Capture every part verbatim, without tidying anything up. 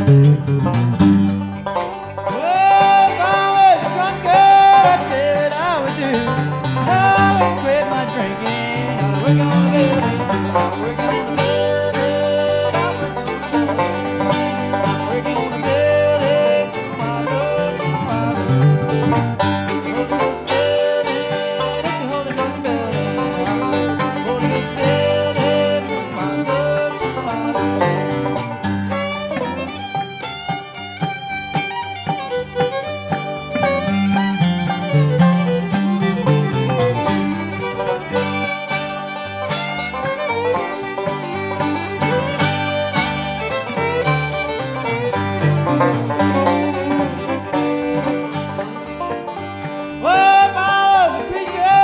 Well, if I was a drunk girl, I'd tell you what I would do. I would quit my drinking. I'd work on the building. I'd work on the building. I'd work on the building. I'd work on the building. My Lord, my Lord. It's a Holy Ghost building. It's a Holy Ghost building. Holy Ghost building. My Lord, my Lord. Well, if I was a preacher,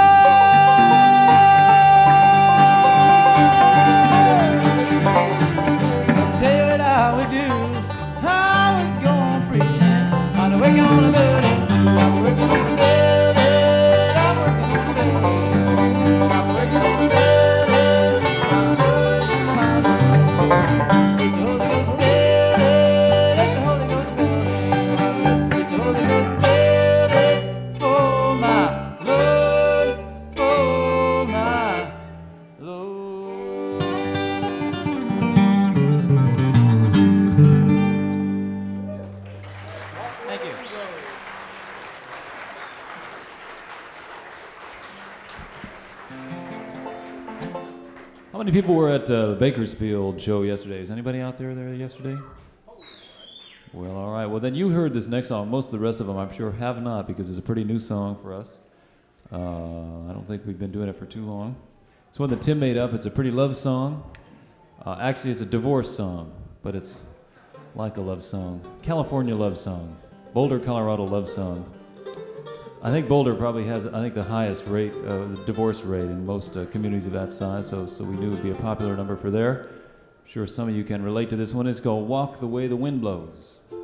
I'd tell you what I would do. I would go on preaching. I'd work on the building. I'd work on the building. I'd work on the building. I'd work on the building. My Lord, my Lord. It's a Holy Ghost building. It's a Holy Ghost building. It's a Holy Ghost building for my Lord, for my Lord. Thank you. How many people were at uh, the Bakersfield show yesterday? Is anybody out there there yesterday? Well, all right. Well, then you heard this next song. Most of the rest of them, I'm sure, have not, because it's a pretty new song for us. Uh, I don't think we've been doing it for too long. It's one that Tim made up. It's a pretty love song. Uh, actually, it's a divorce song, but it's like a love song. California love song. Boulder, Colorado love song. I think Boulder probably has, I think, the highest rate, uh, divorce rate in most uh, communities of that size, so, so we knew it would be a popular number for there. I'm sure some of you can relate to this one. It's called Walk the Way the Wind Blows.